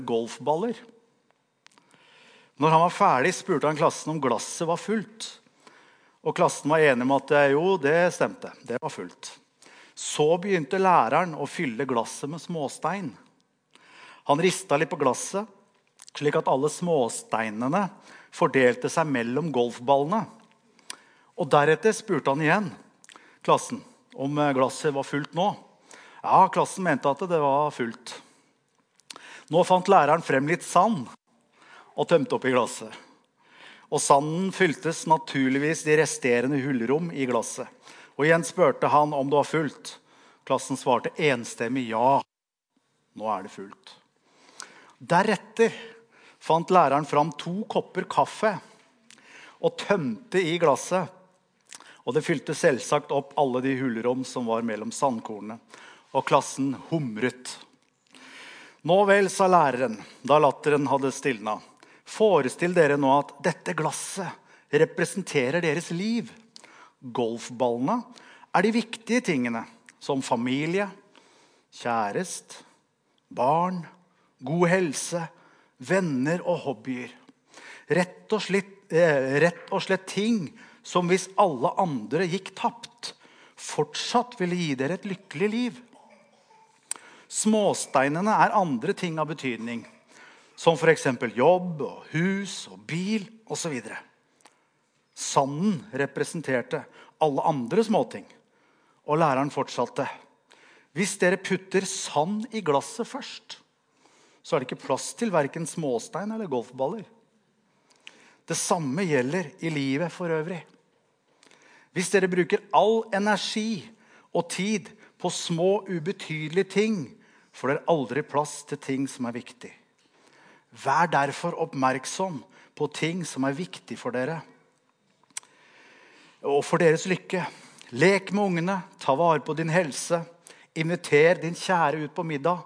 golfballer. Når han var ferdig, spurte han klassen om glasset var fullt. Og klassen var enig med at jo, det stemte. Det var fullt. Så begynte læreren å fylle glasset med småstein. Han ristet litt på glasset, slik at alle småsteinene fordelte seg mellom golfballene. Og deretter spurte han igjen klassen om glasset var fullt nå. Ja, klassen mente at det var fullt. Nå fant læreren frem litt sand og tømte opp i glasset. Og sanden fyltes naturligvis de resterende hullrom i glasset. Og igjen spurte han om det var fullt. Klassen svarte enstemmig ja. Nå er det fullt. Deretter fant læreren fram 2 kopper kaffe og tømte i glasset. Og det fylte selvsagt opp alle de hullrom som var mellom sandkornene. Og klassen humret. Nå vel, sa læreren, da latteren hadde stilnet. Forestill dere nå at dette glasset representerer deres liv. Golfballene er de viktige tingene, som familie, kjærest, barn, god helse, venner og hobbyer. Rett og slett ting som hvis alle andre gikk tapt, fortsatt ville gi dere et lykkelig liv. Småsteinene er andre ting av betydning, som for eksempel jobb, og hus, og bil, og så videre. Sanden representerte alle andre småting, og læreren fortsatte. Hvis dere putter sand i glasset først, så er det ikke plass til hverken småstein eller golfballer. Det samme gjelder i livet for øvrig. Hvis dere bruker all energi og tid på små, ubetydelige ting, får dere aldri plass til ting som er viktig. Vær derfor oppmerksom på ting som er viktig for dere. Og for deres lykke. Lek med ungene, ta vare på din helse, inviter din kjære ut på middag.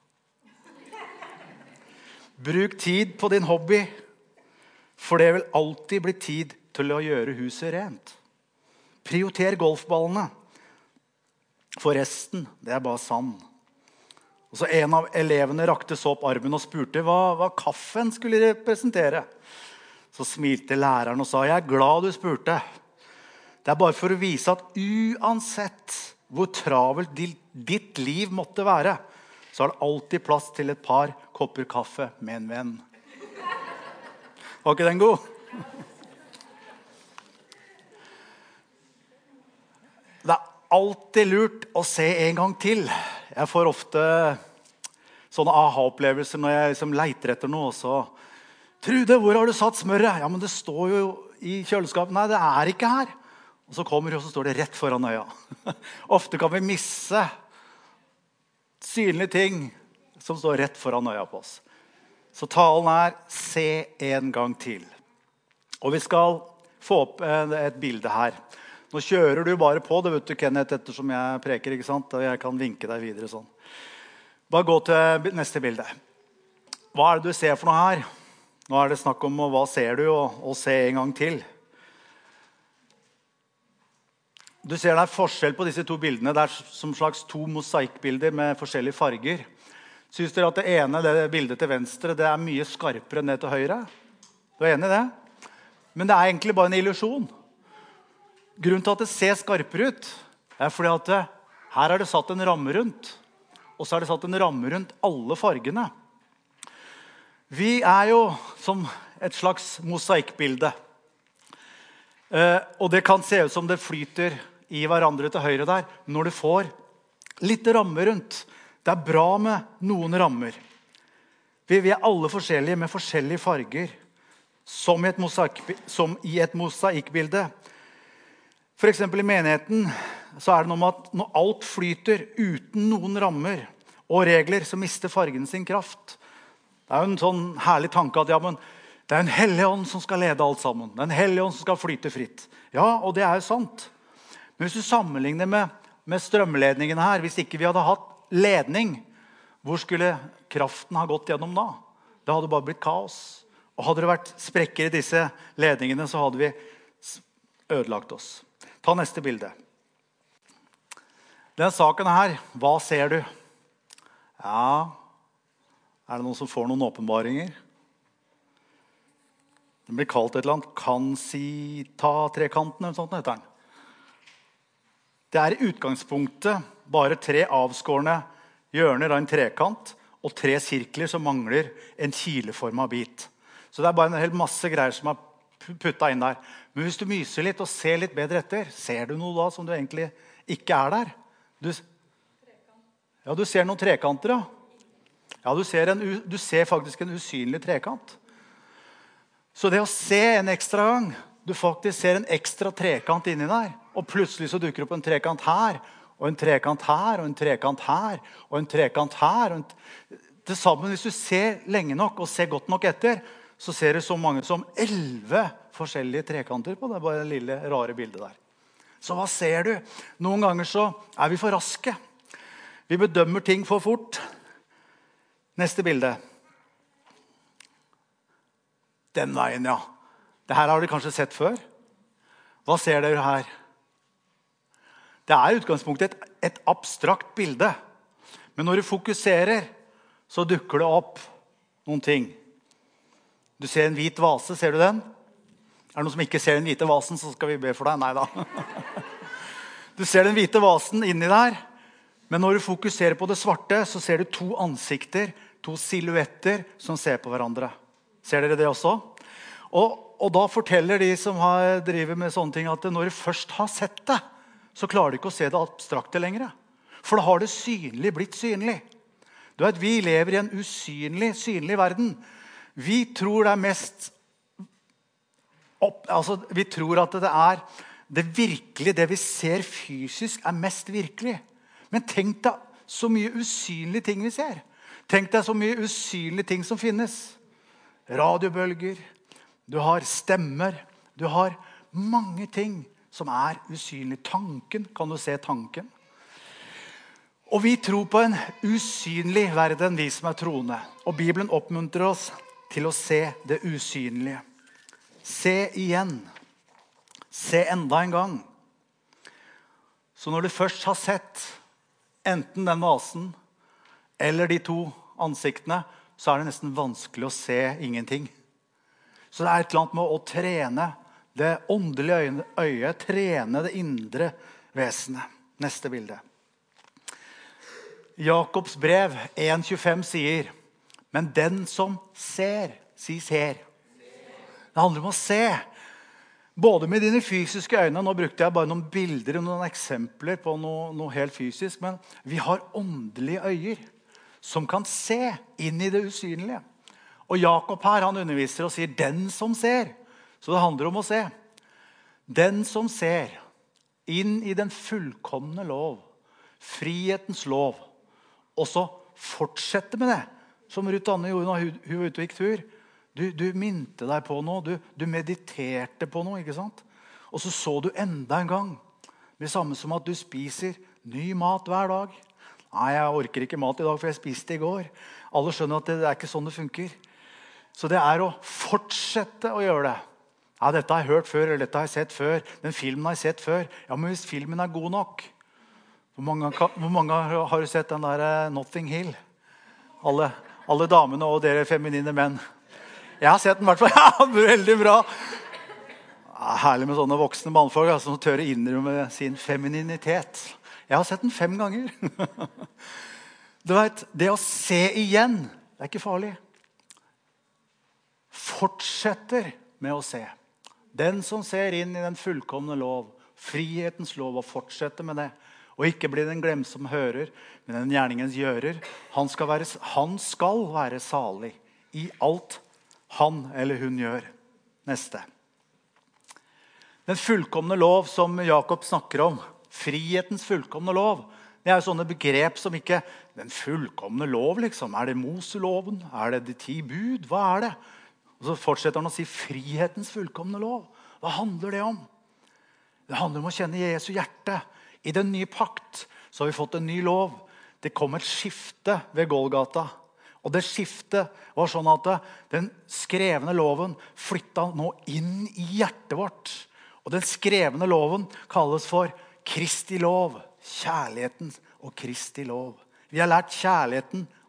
Bruk tid på din hobby, for det vil alltid bli tid til å gjøre huset rent. Prioriter golfballene. For resten, det er bare sand. Og så en av elevene rakte så opp armen og spurte hva kaffen skulle representere. Så smilte læreren og sa, jeg er glad du spurte. Det er bare for å vise at uansett hvor travelt ditt liv måtte være, så er det alltid plass til et par kopper kaffe med en venn. Var ikke den god? Det er alltid lurt å se en gang til. Jeg får ofte sånne aha-opplevelser når jeg liksom leiter etter noe. Så, Trude, hvor har du satt smøret? Ja, men det står jo i kjøleskapet. Nei, det er ikke her. Og så kommer det, og så står det rett foran øya. Ofte kan vi misse synlige ting som står rett foran øya på oss. Så talen er, se en gang til. Og vi skal få opp et bilde her. Nå kjører du bare på det, vet du, Kenneth, ettersom jeg preker, ikke sant? Og jeg kan vinke deg videre sånn. Bare gå til neste bilde. Hva er det du ser for noe her? Nå er det snakk om hva ser du, og se en gang til. Du ser det er forskjell på disse 2 bildene. Det er som slags 2 mosaikkbilder med forskjellige farger. Synes dere at det ene det bildet til venstre det er mye skarpere enn det til høyre? Du er enig i det? Men det er egentlig bare en illusjon. Grunnen til at det ser skarpere ut er fordi at her er det satt en ramme rundt, og så er det satt en ramme rundt alle fargene. Vi er jo som et slags mosaikkbilde, og det kan se ut som det flyter i hverandre til høyre der, når du får litt ramme rundt. Det er bra med noen rammer. Vi er alle forskjellige med forskjellige farger, som i et mosaikkbilde. For eksempel i menigheten så er det noe med at når alt flyter uten noen rammer og regler, så mister fargen sin kraft. Det er jo en sånn herlig tanke at ja, men det er en hellig ånd som skal lede alt sammen. Det er en hellig ånd som skal flyte fritt. Ja, og det er jo sant. Men hvis du sammenligner med strømledningen her, hvis ikke vi hadde hatt ledning, hvor skulle kraften ha gått gjennom da? Det hadde bare blitt kaos. Og hadde det vært sprekker i disse ledningene, så hadde vi ødelagt oss. Ta neste bilde. Den saken her, hva ser du? Ja, det noen som får noen åpenbaringer? Den blir kalt et eller annet Kansita-trekanten, eller sånt heter den. Det I utgangspunktet bare 3 avskårne hjørner av en trekant og 3 sirkler som mangler en kileformet bit. Så det bare en hel masse greier som puttet inn der. Men hvis du myser litt og ser litt bedre etter, ser du noe da som du egentlig ikke der? Du ser noen trekanter, ja. Ja, du ser faktisk en usynlig trekant. Så det å se en ekstra gang, du faktisk ser en ekstra trekant inni der, og plutselig så dukker opp en trekant her, og en trekant her, og en trekant her, og en trekant her. Til sammen, hvis du ser lenge nok og ser godt nok etter, så ser du så mange som 11 forskjellige trekanter på det bare lille rare bildet der. Så hva ser du? Noen ganger så vi for raske. Vi bedømmer ting for fort. Neste bilde. Den veien, ja. Det her har dere kanskje sett før. Hva ser dere her? Det I utgangspunktet et abstrakt bilde. Men når du fokuserer, så dukker det opp noen ting. Du ser en hvit vase, ser du den? Det noen som ikke ser den hvite vasen, så skal vi be for deg. Neida. Du ser den hvite vasen inni der, men når du fokuserer på det svarte, så ser du 2 ansikter, 2 silhuetter som ser på hverandre. Ser dere det også? Og da forteller de som driver med sånne ting at når du først har sett det, så klarer du ikke å se det abstrakte lenger. For da har det synlig blitt synlig. Du vet, vi lever I en synlig verden. Vi tror det mest vi tror at det virkelige, det vi ser fysisk mest virkelig. Men tenk deg så mye usynlige ting vi ser. Tenk deg så mye usynlige ting som finnes. Radiobølger, du har stemmer, du har mange ting som usynlige. Tanken, kan du se tanken? Og vi tror på en usynlig verden, vi som troende. Og Bibelen oppmuntrer oss til å se det usynlige. Se igjen. Se enda en gang. Så når du først har sett enten den vasen eller de 2 ansiktene, så det nesten vanskelig å se ingenting. Så det et eller annet med å trene det åndelige øyet, trene det indre vesenet. Neste bilde. Jakobs brev 1,25 sier, men den som ser, ser. Det handler om å se. Både med dine fysiske øyne, nå brukte jeg bare noen bilder og noen eksempler på noe helt fysisk, men vi har åndelige øyer som kan se inn I det usynlige. Og Jakob her, han underviser og sier, den som ser. Så det handler om å se. Den som ser inn I den fullkomne lov, frihetens lov, og så fortsette med det, som Ruth Anne gjorde når hun var ute og gikk tur. Du minte deg på noe, du mediterte på noe, ikke sant? Og så du enda en gang, det samme som at du spiser ny mat hver dag. Nei, jeg orker ikke mat I dag, for jeg spiste I går. Alle skjønner at det ikke sånn det funker. Så det å fortsette å gjøre det. Ja, dette har jeg hørt før, eller dette har jeg sett før. Den filmen har jeg sett før. Ja, men hvis filmen god nok. Hvor mange har du sett den der Notting Hill? Alle damene og dere feminine menn. Jeg har sett den I hvert fall. Ja, veldig bra. Ja, herlig med sånne voksne mannfolk som tør å innrømme sin femininitet. Jeg har sett den 5 ganger. Du vet, det å se igjen, det ikke farlig. Fortsetter med å se. Den som ser inn I den fullkomne lov, frihetens lov, og fortsetter med det, og ikke blir den glemsom hører, men den gjerningens gjører, han skal være salig I alt han eller hun gjør. Neste. Den fullkomne lov som Jakob snakker om, frihetens fullkomne lov, det jo sånne begrep som ikke, den fullkomne lov liksom, det Moseloven? Det de 10 bud? Hva det? Og så fortsetter han å si frihetens fullkomne lov. Hva handler det om? Det handler om å kjenne Jesu hjerte. I den nye pakt så har vi fått en ny lov. Det kom et skifte ved Golgata. Og det skiftet var sånn at den skrevne loven flyttet nå inn I hjertet vårt. Og den skrevne loven kalles for Kristi lov. Kjærligheten og Kristi lov. Vi har lært kjærligheten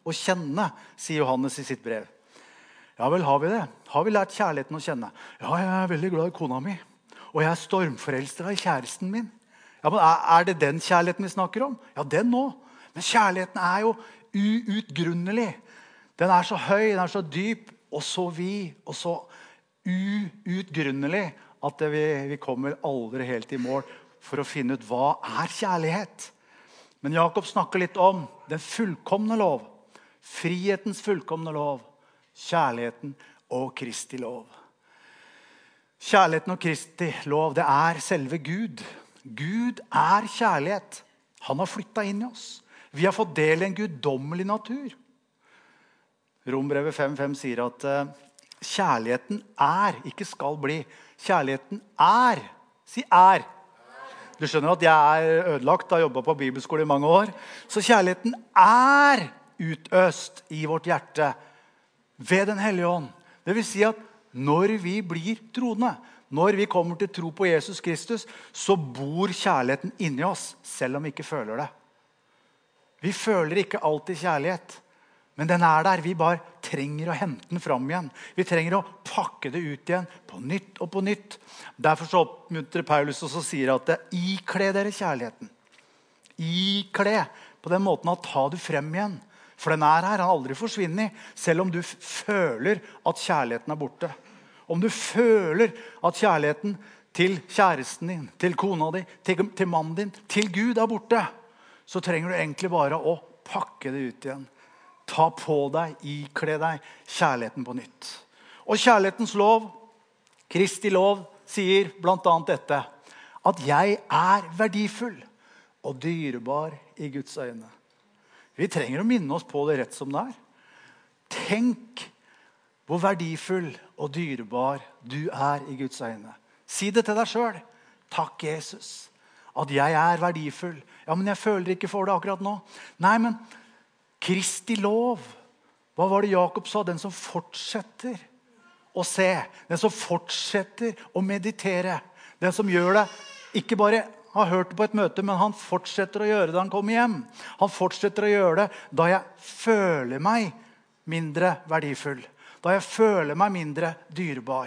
å kjenne, sier Johannes i sitt brev. Ja vel, har vi det? Har vi lært kjærligheten å kjenne? Ja, jeg er veldig glad i kona mi, og jeg er stormforelsket i kjæresten min. Ja, men er det den kjærligheten vi snakker om? Ja, den nå. Men kjærligheten er jo uutgrunnelig. Den er så høy, den er så dyp, og så vid, og så uutgrunnelig, at vi kommer aldri helt i mål for å finne ut hva er kjærlighet. Men Jakob snakker litt om den fullkomne lov, frihetens fullkomne lov, kjærligheten og Kristi lov. Kjærligheten og Kristi lov, det er selve Gud. Gud er kjærlighet. Han har flyttet inn i oss. Vi har fått del i en guddommelig natur. Rombrevet 5:5 sier at kjærligheten er, ikke skal bli. Kjærligheten er. Si er. Du skjønner at jeg er ødelagt, har jobbet på bibelskole i mange år. Så kjærligheten er utøst i vårt hjerte ved den hellige ånd. Det vil si at når vi blir troende, når vi kommer til tro på Jesus Kristus, så bor kjærligheten inni oss, selv om vi ikke føler det. Vi føler ikke alltid kjærlighet, men den er der. Vi bare trenger å hente den fram igjen. Vi trenger å pakke det ut igjen på nytt og på nytt. Derfor så oppmuntrer Paulus og så sier at ikle dere kjærligheten. Ikle på den måten at ta du frem igjen. For den er her, han har aldri forsvinnet, selv om du føler at kjærligheten er borte. Om du føler at kjærligheten til kjæresten din, til kona di, til mannen din, til Gud er borte, så trenger du egentlig bare å pakke det ut igjen. Ta på deg, ikle deg kjærligheten på nytt. Og kjærlighetens lov, Kristi lov, sier blant annet dette, at jeg er verdifull og dyrebar i Guds øyne. Vi trenger å minne oss på det rett som det er. Tenk hvor verdifull og dyrebar du er i Guds øyne. Si det til deg selv. Takk, Jesus, at jeg er verdifull. Ja, men jeg føler ikke for det akkurat nå. Nei, men Kristi lov. Hva var det Jakob sa? Den som fortsetter å se. Den som fortsetter å meditere. Den som gjør det, ikke bare har hørt det på et møte, men han fortsetter å gjøre det da han kommer hjem. Han fortsetter å gjøre det da jeg føler meg mindre verdifull. Da jeg føler meg mindre dyrebar.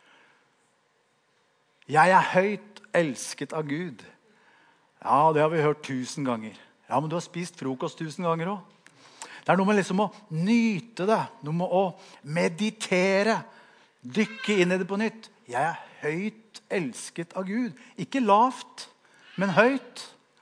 Jeg er høyt elsket av Gud. Ja, det har vi hørt 1000 ganger. Ja, men du har spist frokost 1000 ganger også. Det er noe med liksom å nyte det. Noe med å meditere. Dykke inn i det på nytt. Jeg er høyt elsket av Gud. Ikke lavt, men høyt.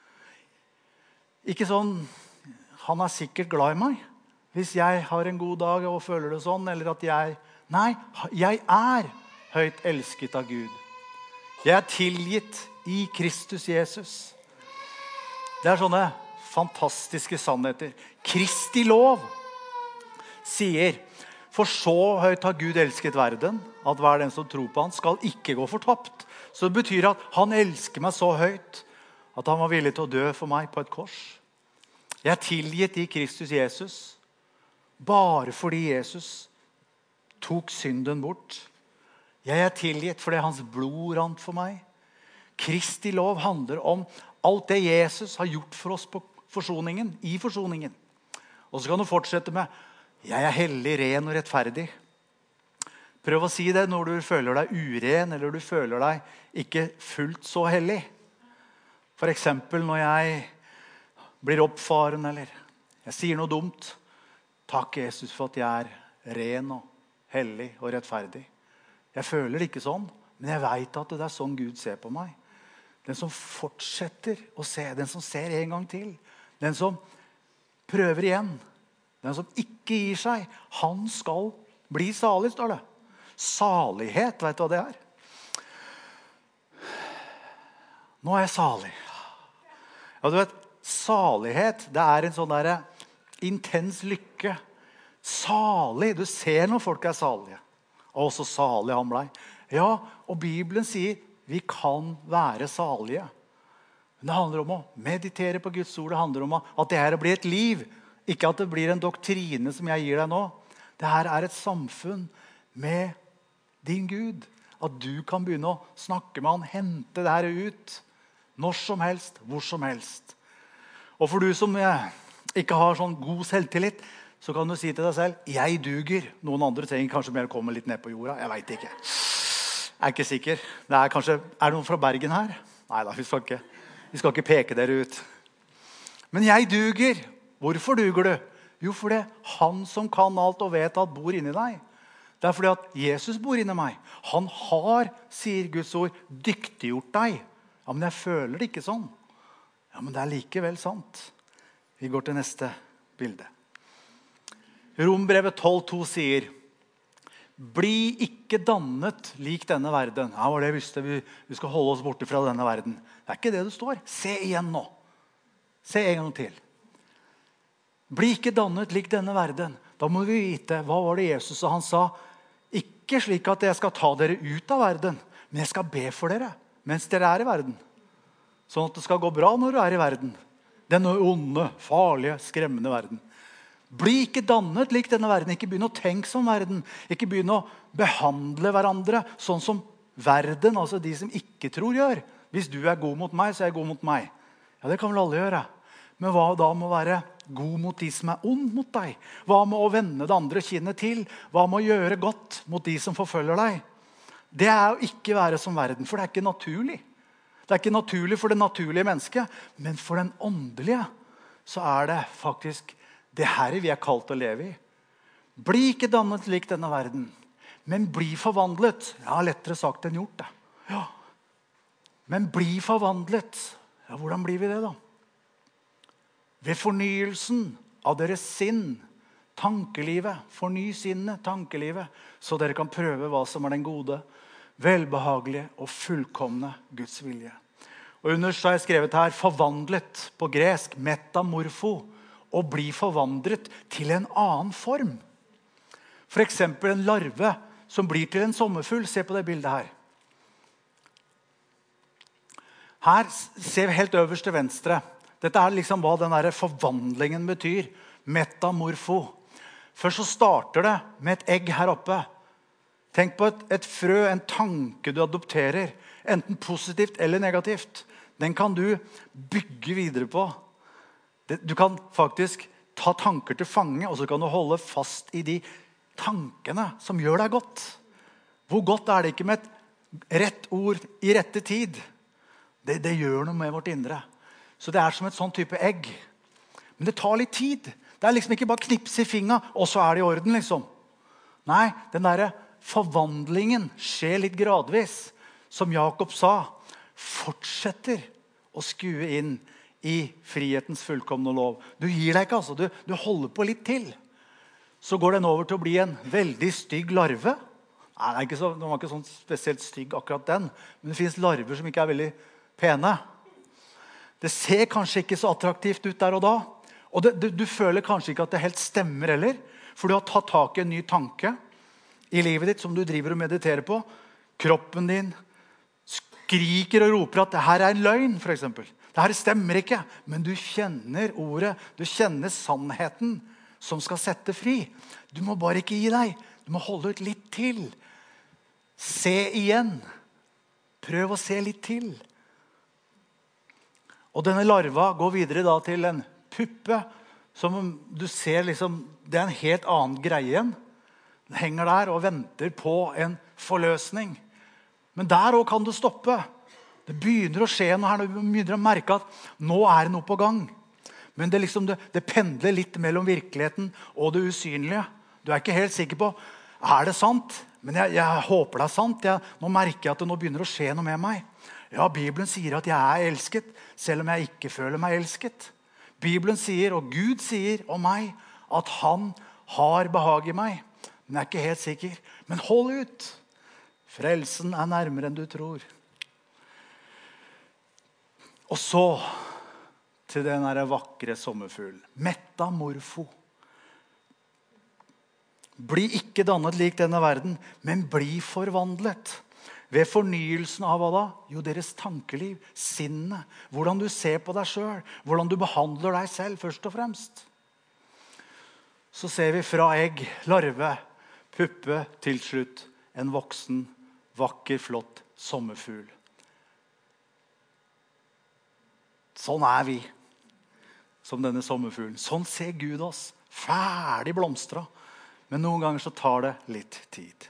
Ikke sånn, han er sikkert glad i meg. Hvis jeg har en god dag og føler det sånn, eller at nei, jeg er høyt elsket av Gud. Jeg er tilgitt i Kristus Jesus. Det er sånne fantastiske sannheter. Kristi lov sier, for så høyt har Gud elsket verden, at hver den som tror på han skal ikke gå fortapt. Så det betyr at han elsker meg så høyt, at han var villig til å dø for meg på et kors. Jeg er tilgitt i Kristus Jesus, bare fordi Jesus tok synden bort. Jeg er tilgitt fordi hans blod rant for meg. Kristi lov handler om alt det Jesus har gjort for oss på forsoningen, i forsoningen. Og så kan du fortsette med, jeg er hellig, ren og rettferdig. Prøv å si det når du føler deg uren, eller du føler deg ikke fullt så hellig. For eksempel når jeg blir oppfaren, eller jeg sier noe dumt. Takk, Jesus, for at jeg er ren og hellig og rettferdig. Jeg føler det ikke sånn, men jeg vet at det er sånn Gud ser på meg. Den som fortsetter å se, den som ser en gang til, den som prøver igjen, den som ikke gir seg, han skal bli salig, står det. Salighet, vet du hva det er? Nå er jeg salig. Ja, du vet, salighet, det er en sånn der intens lykke. Salig, du ser når folk er salige. Og så salig han ble. Ja, og Bibelen sier, vi kan være salige. Men det handler om å meditere på Guds ord. Det handler om at det her blir et liv. Ikke at det blir en doktrine som jeg gir deg nå. Det her er et samfunn med din Gud. At du kan begynne å snakke med han, hente det her ut. Når som helst, hvor som helst. Og for du som ikke har sånn god selvtillit, så kan du si til deg selv, jeg duger. Noen andre trenger kanskje mer å komme litt ned på jorda. Jeg vet ikke. Jeg er ikke sikker. Er det noen fra Bergen her? Neida, vi skal ikke peke dere ut. Men jeg duger. Hvorfor duger du? Jo, fordi han som kan alt og vet alt bor inni deg. Det er fordi at Jesus bor inni meg. Han har, sier Guds ord, dyktiggjort deg. Ja, men jeg føler det ikke sånn. Ja, men det er likevel sant. Vi går til neste bilde. Rombrevet 12,2 sier, bli ikke dannet lik denne verden. Ja, var det visste vi skal holde oss borte fra denne verden. Det er ikke det det står. Se igjen nå. Se en gang til. Bli ikke dannet lik denne verden. Da må vi vite, hva var det Jesus og han sa? Ikke slik at jeg skal ta dere ut av verden, men jeg skal be for dere mens dere er i verden. Sånn at det skal gå bra når du er i verden. Denne onde, farlige, skremmende verden. Bli ikke dannet lik denne verden. Ikke begynne å tenke som verden. Ikke begynne å behandle hverandre sånn som verden, altså de som ikke tror gjør. Hvis du er god mot meg, så er jeg god mot meg. Ja, det kan vel alle gjøre. Men hva da med å være god mot de som er ond mot deg? Hva med å vende det andre kinnet til? Hva med å gjøre godt mot de som forfølger deg? Det er å ikke være som verden, for det er ikke naturlig. Det er ikke naturlig for det naturlige mennesket, men for den åndelige så er det faktisk det her vi er kalt å leve i. Bli ikke dannet lik denne verden, men bli forvandlet. Ja, lettere sagt enn gjort det. Ja. Men bli forvandlet. Ja, hvordan blir vi det da? Ved fornyelsen av deres sinn, tankelivet. Forny sinnet, tankelivet, så dere kan prøve hva som er den gode, velbehagelige og fullkomne Guds vilje. Og underst har jeg skrevet her, forvandlet på gresk, metamorfo, og bli forvandret til en annen form. For eksempel en larve som blir til en sommerfugl. Se på det bildet her. Her ser vi helt øverst til venstre. Dette er liksom hva den der forvandlingen betyr. Metamorfo. Først så starter det med et egg her oppe. Tenk på et frø, en tanke du adopterer. Enten positivt eller negativt. Den kan du bygge videre på. Du kan faktisk ta tanker til fange, og så kan du holde fast i de tankene som gjør deg godt. Hvor godt er det ikke med et rett ord i rette tid? Det gjør noe med vårt indre. Så det er som et sånn type egg. Men det tar litt tid. Det er liksom ikke bare knipse i fingra, og så er det i orden, liksom. Nei, den der forvandlingen skjer litt gradvis. Som Jakob sa, fortsetter å skue inn i frihetens fullkomne lov. Du gir deg ikke, altså. Du holder på litt til. Så går den over til å bli en veldig stygg larve. Nei, den var ikke sånn spesielt stygg akkurat den. Men det finnes larver som ikke er veldig pene. Det ser kanskje ikke så attraktivt ut der og da. Og du føler kanskje ikke at det helt stemmer heller. For du har tatt tak i en ny tanke i livet ditt som du driver og mediterer på. Kroppen din skriker og roper at det her er en løgn, for eksempel. Det her stemmer ikke, men du kjenner ordet, du kjenner sannheten som skal sette fri. Du må bare ikke gi deg. Du må holde ut litt til. Se igjen. Prøv å se litt til. Og denne larva går videre da til en puppe, som du ser liksom, det er en helt annen greie igjen. Den henger der og venter på en forløsning. Men der også kan du stoppe. Det begynner å skje noe her. Du begynner å merke at nå er det noe på gang. Men det pendler litt mellom virkeligheten og det usynlige. Du er ikke helt sikker på, er det sant? Men jeg håper det er sant. Nå merker jeg at det nå begynner å skje noe med meg. Ja, Bibelen sier at jeg er elsket, selv om jeg ikke føler meg elsket. Bibelen sier, og Gud sier om meg, at han har behag i meg. Men jeg er ikke helt sikker. Men hold ut. Frelsen er nærmere enn du tror. Og så til den der vakre sommerfuglen. Metamorfo. Bli ikke dannet lik denne verden, men bli forvandlet. Ved fornyelsen av hva da? Jo, deres tankeliv, sinnet. Hvordan du ser på deg selv. Hvordan du behandler deg selv, først og fremst. Så ser vi fra egg, larve, puppe, til slutt en voksen, vakker, flott sommerfugl. Sånn er vi, som denne sommerfuglen. Sånn ser Gud oss. Ferdig blomstra. Men noen ganger så tar det litt tid.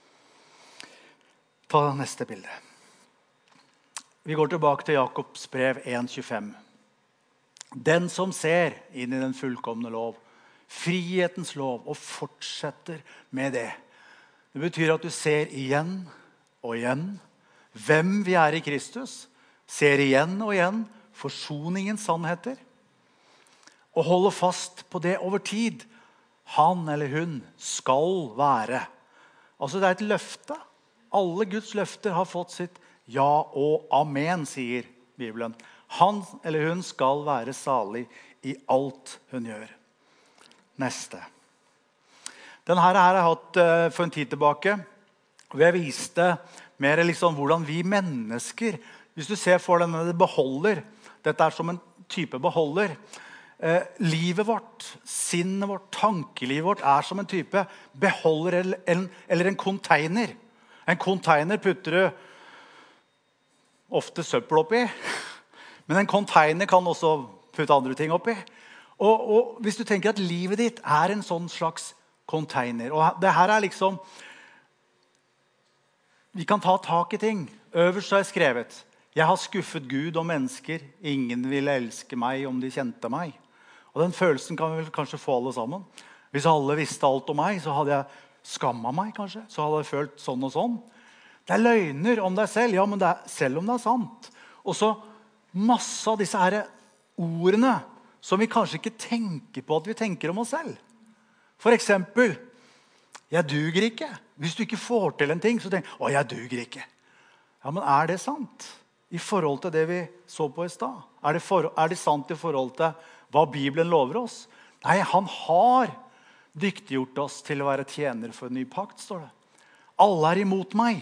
Ta neste bilde. Vi går tilbake til Jakobs brev 1,25. Den som ser inn i den fullkomne lov, frihetens lov, og fortsetter med det. Det betyr at du ser igjen og igjen hvem vi er i Kristus, ser igjen og igjen forsoningens sannheter, og holder fast på det over tid. Han eller hun skal være. Altså det er et løfte. Alle Guds løfter har fått sitt ja og amen, sier Bibelen. Han eller hun skal være salig i alt hun gjør. Neste. Denne her har jeg hatt for en tid tilbake, hvor jeg viste mer liksom hvordan vi mennesker, hvis du ser for denne beholder, dette er som en type beholder, livet vårt, sinnet vårt, tankelivet vårt er som en type beholder eller en container. En container putter du ofte søppel oppi, men en container kan også putte andre ting oppi. Og hvis du tenker at livet ditt er en sånn slags container, og det her er liksom, vi kan ta tak i ting. Øverst har jeg skrevet, jeg har skuffet Gud og mennesker, ingen ville elske meg om de kjente meg. Og den følelsen kan vi vel kanskje få alle sammen. Hvis alle visste alt om meg, så hadde jeg skammet meg kanskje, så hadde jeg følt sånn og sånn. Det er løgner om deg selv, ja, men det er, selv om det er sant. Og så masse av disse her ordene som vi kanskje ikke tenker på at vi tenker om oss selv. For eksempel, jeg duger ikke. Hvis du ikke får til en ting, så tenker du, jeg duger ikke. Ja, men er det sant? I forhold til det vi så på i sted? Er det sant i forhold til hva Bibelen lover oss? Nei, han har dyktiggjort oss til å være tjener for en ny pakt, står det. Alle er imot meg.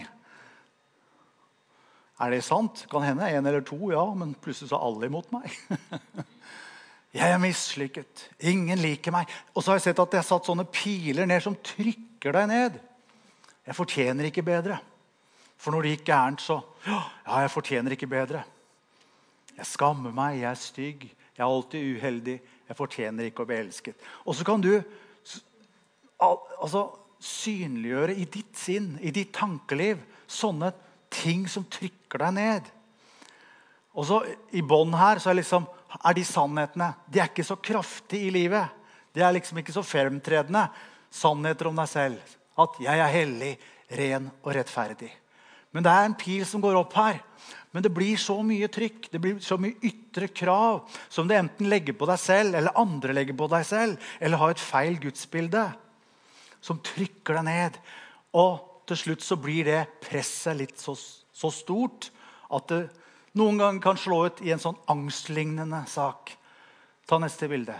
Er det sant? Kan hende en eller to, ja, men plutselig så er alle imot meg. Jeg er mislykket. Ingen liker meg. Og så har jeg sett at det er satt sånne piler ned som trykker deg ned. Jeg fortjener ikke bedre. For når det gikk gærent, så jeg fortjener ikke bedre. Jeg skammer meg, jeg er stygg, jeg er alltid uheldig, jeg fortjener ikke å bli elsket. Og så kan du synliggjøre i ditt sinn, i ditt tankeliv, sånne ting som trykker deg ned. Og så i bånd her så er de sannhetene, de er ikke så kraftige i livet. De er liksom ikke så fremtredende sannheter om deg selv. At jeg er hellig, ren og rettferdig. Men det er en pil som går opp her. Men det blir så mye trykk, det blir så mye ytre krav som du enten legger på deg selv, eller andre legger på deg selv, eller har et feil gudsbilde som trykker deg ned. Og til slutt så blir det presset litt så stort at det noen ganger kan slå ut i en sånn angstlignende sak. Ta neste bilde.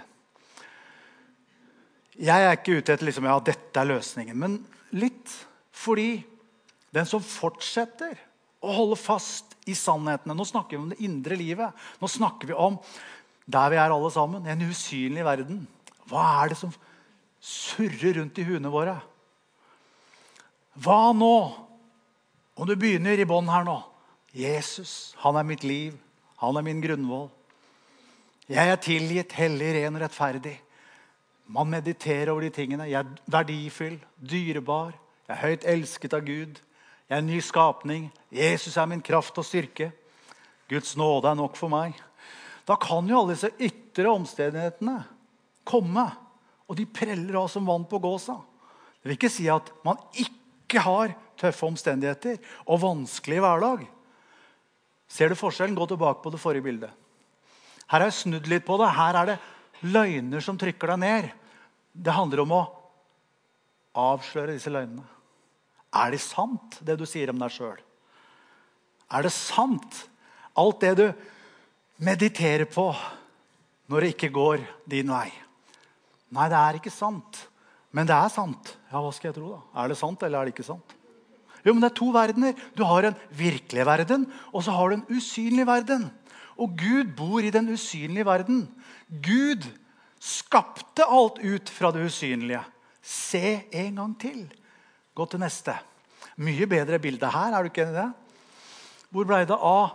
Jeg er ikke ute etter dette er løsningen, men litt fordi den som fortsetter å holde fast i sannhetene. Nå snakker vi om det indre livet. Nå snakker vi om der vi er alle sammen, en usynlig verden. Hva er det som surrer rundt i huene våre? Hva nå? Om du begynner i bånd her nå. Jesus, han er mitt liv. Han er min grunnvoll. Jeg er tilgitt, hellig, ren og rettferdig. Man mediterer over de tingene. Jeg er verdifull, dyrebar. Jeg er høyt elsket av Gud. Jeg er en ny skapning. Jesus er min kraft og styrke. Guds nåde er nok for meg. Da kan jo alle disse ytre omstendighetene komme. Og de preller av som vann på gåsa. Det vil ikke si at man ikke har tøffe omstendigheter og vanskelig hverdag. Ser du forskjellen? Gå tilbake på det forrige bildet. Her har jeg snudd litt på det. Her er det løgner som trykker deg ned. Det handler om å avsløre disse løgnene. Er det sant, det du sier om deg selv? Er det sant, alt det du mediterer på når det ikke går din vei? Nei, det er ikke sant. Men det er sant. Ja, hva skal jeg tro da? Er det sant, eller er det ikke sant? Jo, men det er to verdener. Du har en virkelig verden, og så har du en usynlig verden. Og Gud bor i den usynlige verden. Gud skapte alt ut fra det usynlige. Se en gang til. Gå til neste. Mye bedre bilde her, er du ikke enig i det? Hvor ble det av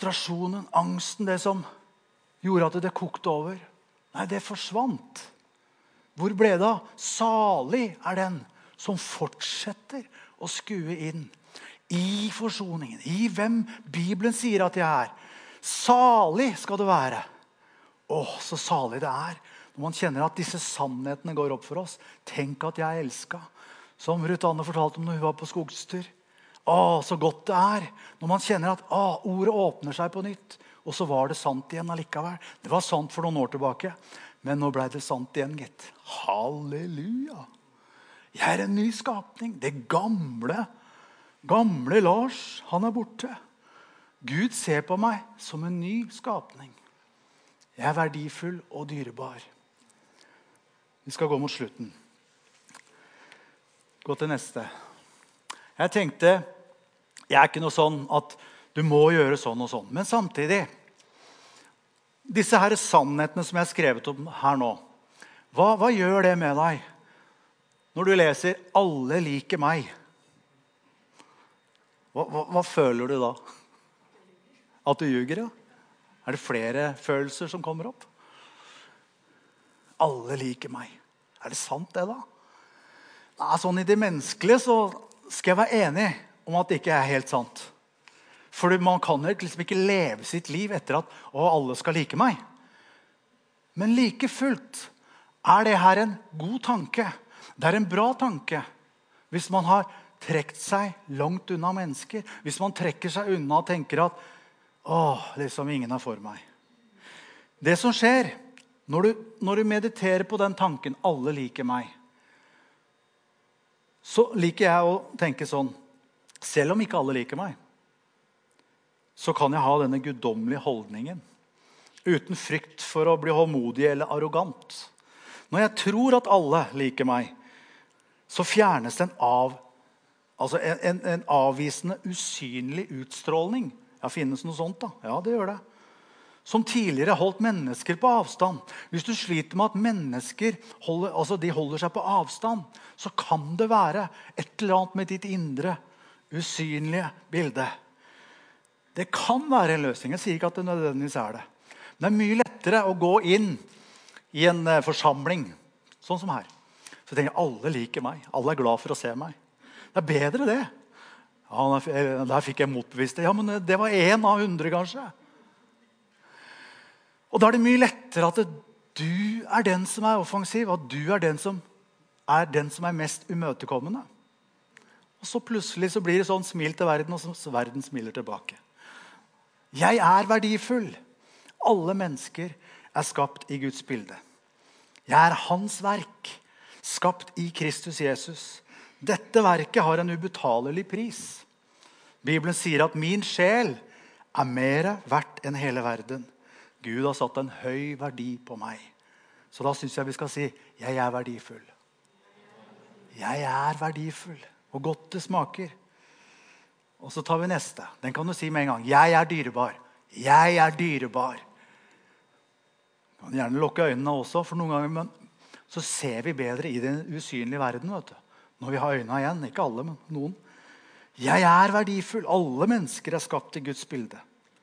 frustrasjonen, angsten, det som gjorde at det kokte over? Nei, det forsvant. Hvor ble det av? Salig den som fortsetter å skue inn i forsoningen, i hvem Bibelen sier at jeg Salig skal du være. Så salig det når man kjenner at disse sannhetene går opp for oss. Tenk at jeg elsket. Som Ruth Anne fortalte om når hun var på skogstur. Så godt det når man kjenner at ordet åpner seg på nytt. Og så var det sant igjen allikevel. Det var sant for noen år tilbake. Men nå ble det sant igjen, gitt. Halleluja. Jeg en ny skapning. Det gamle Lars, han borte. Gud ser på meg som en ny skapning. Jeg verdifull og dyrebar. Vi skal gå mot slutten. Gå til neste. Jeg tenkte, jeg ikke noe sånn at du må gjøre sånn og sånn. Men samtidig, disse her sannhetene som jeg har skrevet om her nå, hva gjør det med deg når du leser «Alle liker meg»? Hva føler du da? At du ljuger, ja? Det flere følelser som kommer opp? Alle liker meg. Det sant det da? Sånn i det menneskelige så skal jeg være enig om at det ikke helt sant. For man kan liksom ikke leve sitt liv etter at alle skal like meg. Men like fullt det her en god tanke. Det en bra tanke hvis man har trekt seg langt unna mennesker. Hvis man trekker seg unna og tenker at liksom ingen for meg. Det som skjer når du mediterer på den tanken, alle liker meg, så liker jeg å tenke sånn, selv om ikke alle liker meg, så kan jeg ha denne guddommelige holdningen, uten frykt for å bli håndmodig eller arrogant. Når jeg tror at alle liker meg, så fjernes det en avvisende, usynlig utstrålning. Finnes noe sånt da? Ja, det gjør det. Som tidligere holdt mennesker på avstand. Hvis du sliter med at mennesker holder seg på avstand, så kan det være et eller annet med ditt indre, usynlige bilde. Det kan være en løsning. Jeg sier ikke at det nødvendigvis det. Men det mye lettere å gå inn i en forsamling, sånn som her. Så tenker jeg, alle liker meg. Alle glad for å se meg. Det bedre det. Ja, der fikk jeg motbevist det. Ja, men det var 1 av 100 kanskje. Og da det mye lettere at du den som offensiv, og du den som mest umøtekommende. Og så plutselig så blir det sånn smil til verden, og så verden smiler tilbake. Jeg verdifull. Alle mennesker skapt i Guds bilde. Jeg hans verk, skapt i Kristus Jesus. Dette verket har en ubetalelig pris. Bibelen sier at min sjel mer verdt enn hele verden. Gud har satt en høy verdi på meg. Så da synes jeg vi skal si, jeg verdifull. Jeg verdifull. Og godt det smaker. Og så tar vi neste. Den kan du si med en gang. Jeg dyrebar. Jeg dyrebar. Du kan gjerne lukke øynene også, for noen ganger men så ser vi bedre i den usynlige verden, vet du. Når vi har øynene igjen, ikke alle, men noen. Jeg verdifull. Alle mennesker skapt i Guds bilde.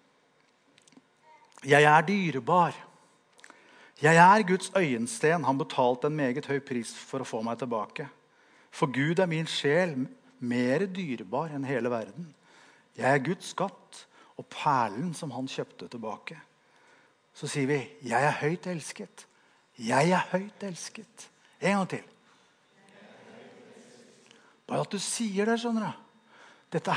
Jeg dyrebar. Jeg Guds øyensten. Han betalte en meget høy pris for å få meg tilbake. For Gud min sjel mer dyrebar enn hele verden. Jeg Guds skatt og perlen som han kjøpte tilbake. Så sier vi, jeg høyt elsket. Jeg høyt elsket. En gang til. Bare at du sier det, skjønner du. Dette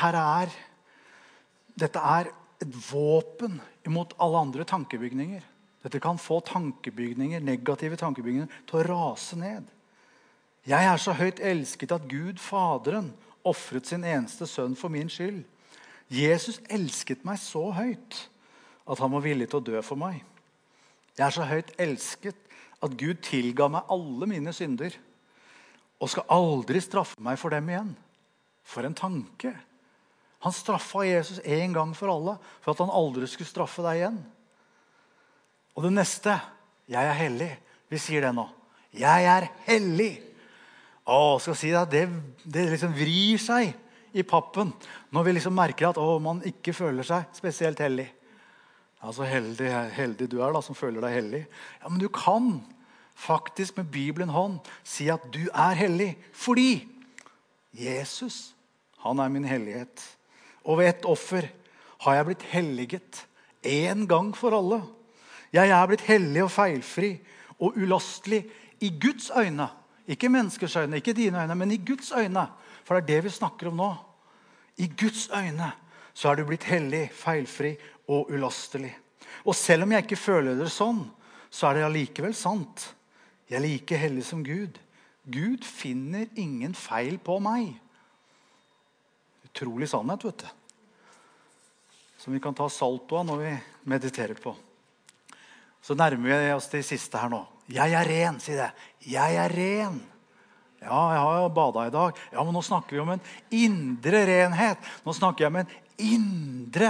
et våpen imot alle andre tankebygninger. Dette kan få tankebygninger, negative tankebygninger, til å rase ned. Jeg så høyt elsket at Gud, Faderen, offret sin eneste sønn for min skyld. Jesus elsket meg så høyt at han var villig til å dø for meg. Jeg så høyt elsket at Gud tilga meg alle mine synder og skal aldri straffe meg for dem igjen. For en tanke. Han straffet Jesus en gang for alle, for at han aldri skulle straffe deg igjen. Og det neste, jeg hellig. Vi sier det nå. Jeg hellig. Skal jeg si deg, det liksom vrir seg i pappen, når vi liksom merker at man ikke føler seg spesielt hellig. Så heldig du da, som føler deg hellig. Ja, men du kan faktisk med Bibelen i hånd, si at du hellig, fordi Jesus, han min hellighet. Og ved et offer har jeg blitt helliget en gang for alle. Jeg blitt hellig og feilfri og ulastelig i Guds øyne. Ikke menneskers øyne, ikke dine øyne, men i Guds øyne. For det det vi snakker om nå. I Guds øyne så du blitt hellig, feilfri og ulastelig. Og selv om jeg ikke føler det sånn, så det allikevel sant. Jeg er like hellig som Gud. Gud finner ingen feil på meg. Utrolig sannhet, vet du. Som vi kan ta salto av når vi mediterer på. Så nærmer vi oss det siste her nå. Jeg ren, sier det. Jeg ren. Ja, jeg har jo badet i dag. Ja, men nå snakker vi om en indre renhet. Nå snakker jeg om en indre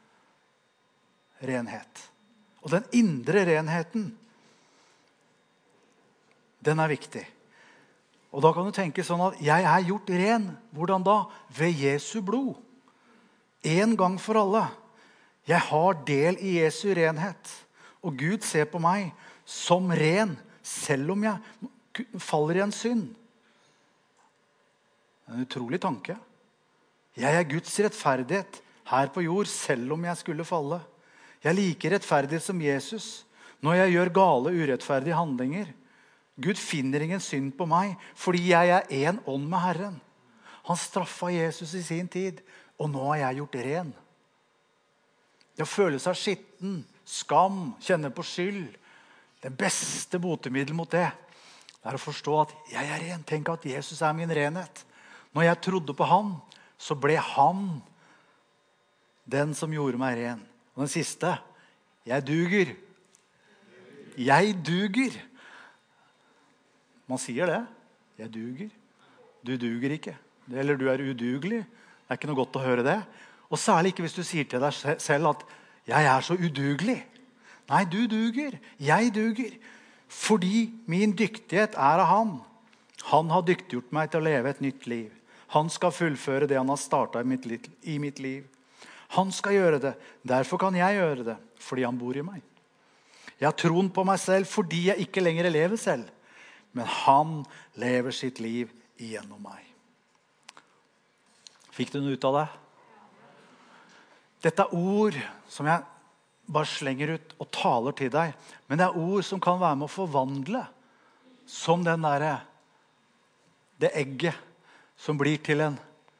renhet. Og den indre renheten, den viktig. Og da kan du tenke sånn at jeg gjort ren. Hvordan da? Ved Jesu blod. En gang for alle. Jeg har del i Jesu renhet. Og Gud ser på meg som ren, selv om jeg faller i en synd. En utrolig tanke. Jeg Guds rettferdighet her på jord, selv om jeg skulle falle. Jeg liker rettferdighet som Jesus. Når jeg gjør gale, urettferdige handlinger. Gud finner ingen synd på meg, fordi jeg en ånd med Herren. Han straffet Jesus i sin tid, og nå har jeg gjort ren. Det å føle seg skitten, skam, kjenne på skyld. Det beste botemiddel mot det å forstå at jeg ren. Tenk at Jesus min renhet. Når jeg trodde på han, så ble han den som gjorde meg ren. Og den siste, jeg duger. Jeg duger. Man sier det. Jeg duger. Du duger ikke. Eller du udugelig. Det ikke noe godt å høre det. Og særlig ikke hvis du sier til deg selv at jeg så udugelig. Nei, du duger. Jeg duger. Fordi min dyktighet av han. Han har dyktiggjort meg til å leve et nytt liv. Han skal fullføre det han har startet i mitt liv. Han skal gjøre det. Derfor kan jeg gjøre det. Fordi han bor i meg. Jeg har troen på meg selv fordi jeg ikke lenger lever selv. Men han lever sitt liv igjennom meg. Fikk du noe ut av det? Dette ord som jeg bare slenger ut og taler til deg. Men det ord som kan være med å forvandle. Som det egget som blir til en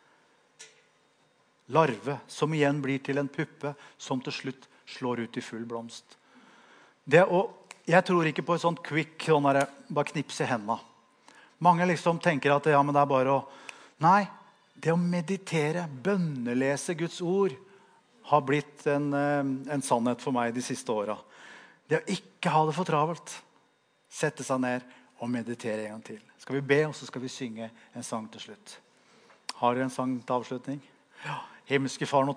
larve. Som igjen blir til en puppe som til slutt slår ut i full blomst. Jeg tror ikke på et sånt quick, bare knipse i hendene. Mange tenker at men det bare å... Nei, det å meditere, bønnelese Guds ord, har blitt en sannhet for meg de siste årene. Det å ikke ha det for travelt. Sette seg ned og meditere en gang til. Skal vi be, og så skal vi synge en sang til slutt. Har du en sang til avslutning? Ja. Himmelske Far, nå